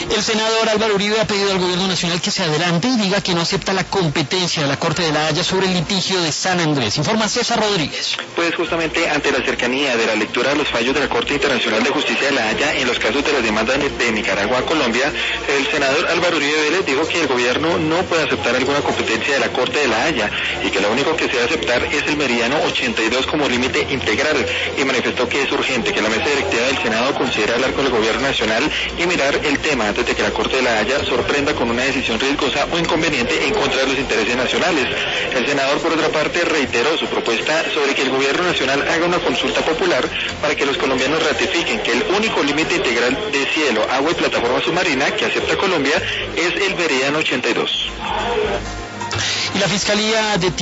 El senador Álvaro Uribe ha pedido al gobierno nacional que se adelante y diga que no acepta la competencia de la Corte de la Haya sobre el litigio de San Andrés. Informa César Rodríguez. Pues justamente ante la cercanía de la lectura de los fallos de la Corte Internacional de Justicia de la Haya en los casos de las demandas de Nicaragua a Colombia, el senador Álvaro Uribe Vélez dijo que el gobierno no puede aceptar alguna competencia de la Corte de la Haya y que lo único que se debe aceptar es el meridiano 82 como límite integral, y manifestó que es urgente que la mesa directiva del Senado considere hablar con el gobierno nacional y mirar el tema antes de que la Corte de la Haya sorprenda con una decisión riesgosa o inconveniente en contra de los intereses nacionales. El senador, por otra parte, reiteró su propuesta sobre que el gobierno nacional haga una consulta popular para que los colombianos ratifiquen que el único límite integral de cielo, agua y plataforma submarina que acepta Colombia es el meridiano 82. Y la Fiscalía de